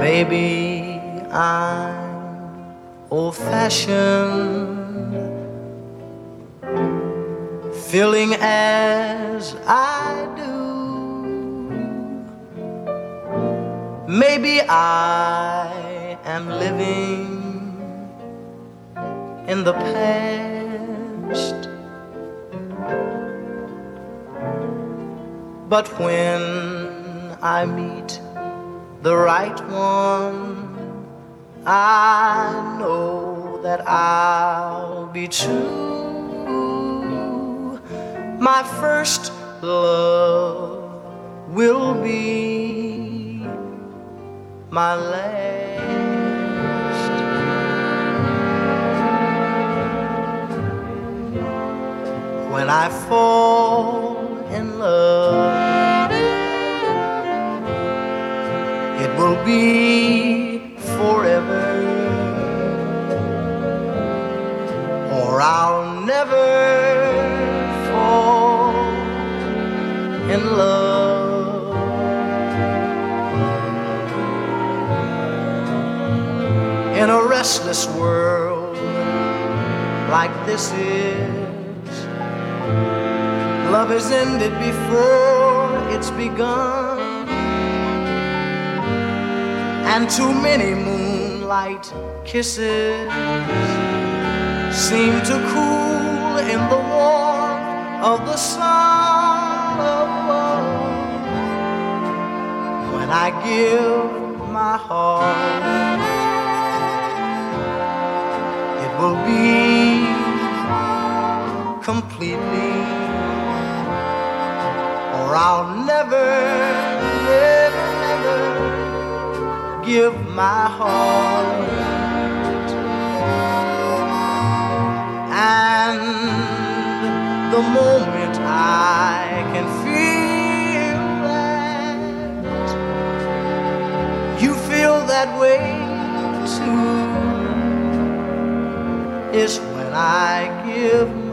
Maybe I'm old-fashioned, feeling as I do. Maybe I am living in the past, but when I meet the right one, I know that I'll be true. My first love will be my last. When I fall in love, it will be forever, or I'll never fall in love. In a restless world like this is, love is ended before it's begun, and too many moonlight kisses seem to cool in the warmth of the sun. When I give my heart, it will be completely, or I'll never, never, never give my heart. And the moment I can feel that you feel that way too is when I give